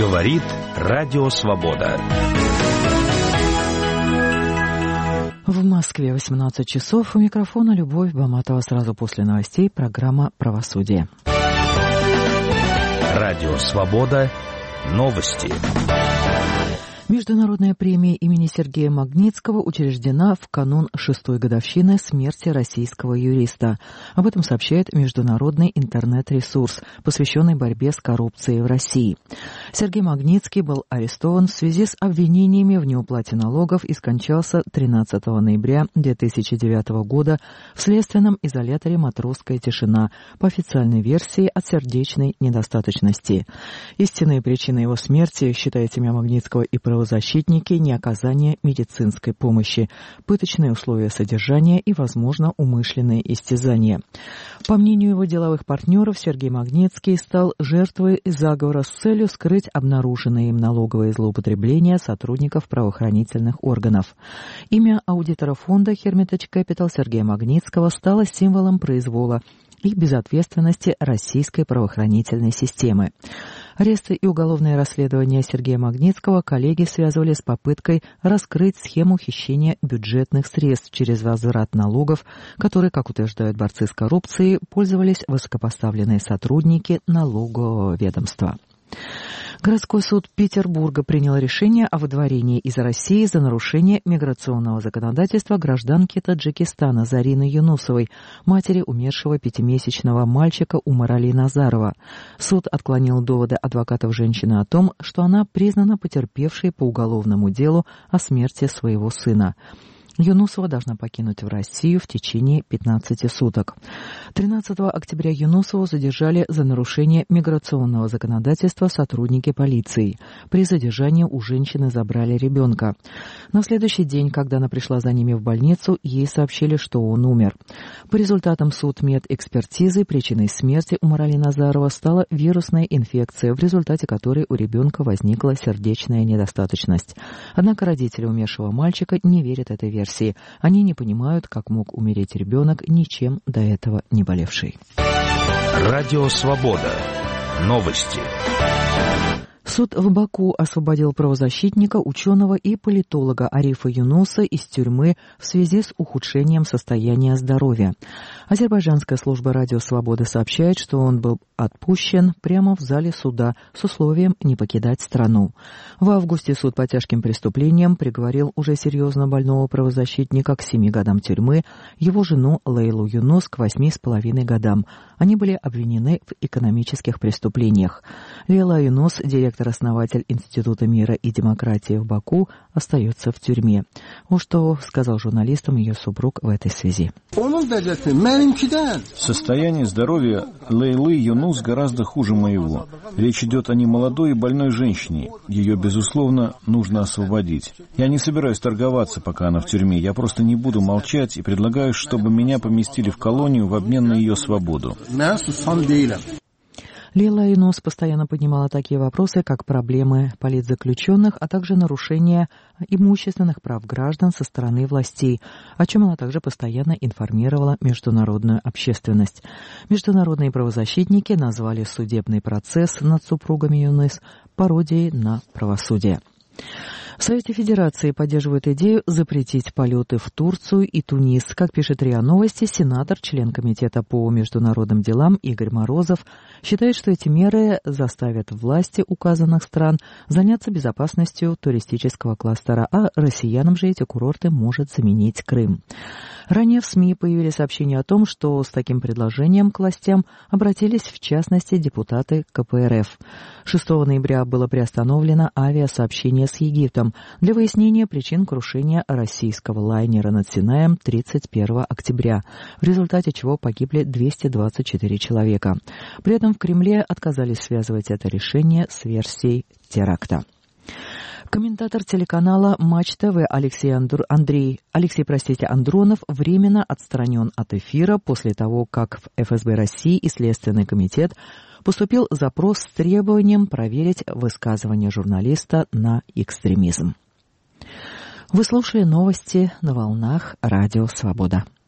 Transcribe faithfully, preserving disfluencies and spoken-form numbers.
Говорит Радио Свобода. В Москве восемнадцать часов. У микрофона Любовь Баматова. Сразу после новостей программа «Правосудие». Радио Свобода. Новости. Международная премия имени Сергея Магнитского учреждена в канун шестой годовщины смерти российского юриста. Об этом сообщает международный интернет-ресурс, посвященный борьбе с коррупцией в России. Сергей Магнитский был арестован в связи с обвинениями в неуплате налогов и скончался тринадцатого ноября две тысячи девятого года в следственном изоляторе «Матросская тишина», по официальной версии от сердечной недостаточности. Истинные причины его смерти, считает семья Магнитского и правозащитники, защитники, неоказание медицинской помощи, пыточные условия содержания и, возможно, умышленные истязания. По мнению его деловых партнеров, Сергей Магнитский стал жертвой заговора с целью скрыть обнаруженные им налоговые злоупотребления сотрудников правоохранительных органов. Имя аудитора фонда Hermitage Capital Сергея Магнитского стало символом произвола и безответственности российской правоохранительной системы. Аресты и уголовное расследование Сергея Магнитского коллеги связывали с попыткой раскрыть схему хищения бюджетных средств через возврат налогов, которой, как утверждают борцы с коррупцией, пользовались высокопоставленные сотрудники налогового ведомства. Городской суд Петербурга принял решение о выдворении из России за нарушение миграционного законодательства гражданки Таджикистана Зарины Юнусовой, матери умершего пятимесячного мальчика Умар Али Назарова. Суд отклонил доводы адвокатов женщины о том, что она признана потерпевшей по уголовному делу о смерти своего сына. Юнусова должна покинуть в Россию в течение пятнадцати суток. тринадцатого октября Юнусову задержали за нарушение миграционного законодательства сотрудники полиции. При задержании у женщины забрали ребенка. На следующий день, когда она пришла за ними в больницу, ей сообщили, что он умер. По результатам судмедэкспертизы причиной смерти Умара Али Назарова стала вирусная инфекция, в результате которой у ребенка возникла сердечная недостаточность. Однако родители умершего мальчика не верят этой версии. Они не понимают, как мог умереть ребенок, ничем до этого не болевший. Радио Свобода. Новости. Суд в Баку освободил правозащитника, ученого и политолога Арифа Юнуса из тюрьмы в связи с ухудшением состояния здоровья. Азербайджанская служба «Радио Свобода» сообщает, что он был отпущен прямо в зале суда с условием не покидать страну. В августе суд по тяжким преступлениям приговорил уже серьезно больного правозащитника к семи годам тюрьмы, его жену Лейлу Юнус к восьми с половиной годам. Они были обвинены в экономических преступлениях. Лейла Юнус, директор-основатель Института мира и демократии в Баку, остается в тюрьме. Вот что сказал журналистам ее супруг в этой связи. Состояние здоровья Лейлы Юнус гораздо хуже моего. Речь идет о немолодой и больной женщине. Ее, безусловно, нужно освободить. Я не собираюсь торговаться, пока она в тюрьме. Я просто не буду молчать и предлагаю, чтобы меня поместили в колонию в обмен на ее свободу. Лейла Юнус постоянно поднимала такие вопросы, как проблемы политзаключенных, а также нарушение имущественных прав граждан со стороны властей, о чем она также постоянно информировала международную общественность. Международные правозащитники назвали судебный процесс над супругами Юнус пародией на правосудие. В Совете Федерации поддерживают идею запретить полеты в Турцию и Тунис. Как пишет РИА Новости, сенатор, член Комитета по международным делам Игорь Морозов считает, что эти меры заставят власти указанных стран заняться безопасностью туристического кластера, а россиянам же эти курорты может заменить Крым. Ранее в СМИ появились сообщения о том, что с таким предложением к властям обратились в частности депутаты ка пэ эр эф. шестого ноября было приостановлено авиасообщение с Египтом для выяснения причин крушения российского лайнера над Синаем тридцать первого октября, в результате чего погибли двести двадцать четыре человека. При этом в Кремле отказались связывать это решение с версией теракта. Комментатор телеканала Матч ТВ Алексей, Андр... Андрей... Алексей простите, Андронов временно отстранен от эфира после того, как в эф эс бэ России и Следственный комитет поступил запрос с требованием проверить высказывание журналиста на экстремизм. Вы слушали новости на волнах Радио Свобода.